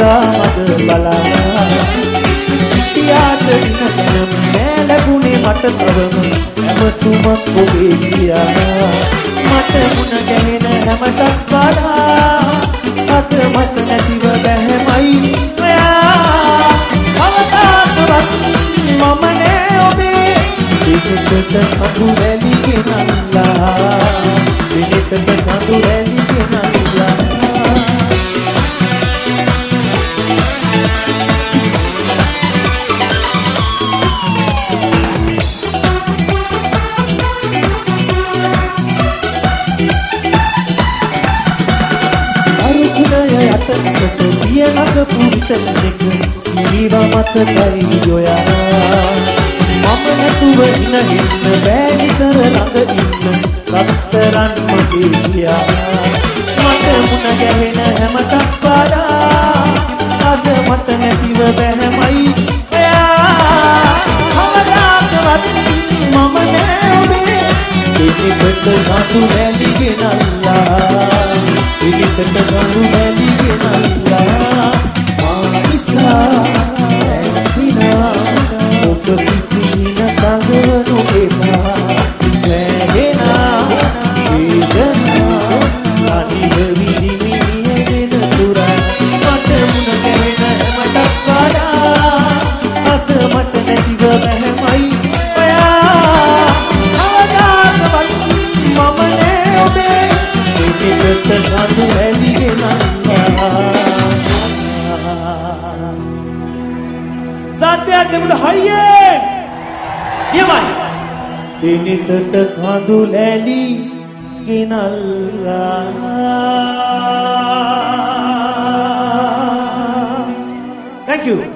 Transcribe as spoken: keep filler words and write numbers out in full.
පුරා මද බලා පිටියාට දිනගෙන නෑ ලැබුණේ මට තවම හැමතුමක් ඔබේ ගියා මට මුණ ගැහෙන හැමටත් වඩා අද මට නැතිව බැහැමයි ඔයා කවදාවත් මම නෑ ඔබේ විනිතට කඳු රැලි ගෙනල්ලා විනිතට කඳු රැලි ගෙනල්ලා යටකට පියනක පුරිතනෙක ජීවා මතකයි යොයා මම නැතුව ඉන්න ඉන්න බෑ නිතර ළඟ ඉන්න රත්තරන් මගේ ගියා මට මුණ ගැහෙන හැමතක් වඩා අද මට නැතිව බැහැමයි ඔයා කවදාවත් මම නෑ ඔබේ දෙවිකට කඳු රැලි ගෙනල්ලා විනිතට කඳු රැලි ගෙනල්ලා මානිසා ඇසිනා ඔබ කිසින සංගවනු එපා වැදෙනා වේදනා අනිව විදි විදිය දෙන තුරා මට මුණ ගැහෙන හැමතක් වඩා අද මට නැතිව බැහැමයි ඔයා කවදාවත් මම නෑ ඔබේ විනිතට කඳු රැලි ගෙනල්ලා සත්‍යයක් දෙමුද හයියේ යමයි විනිතට කඳු රැලි ගෙනල්ලා thank you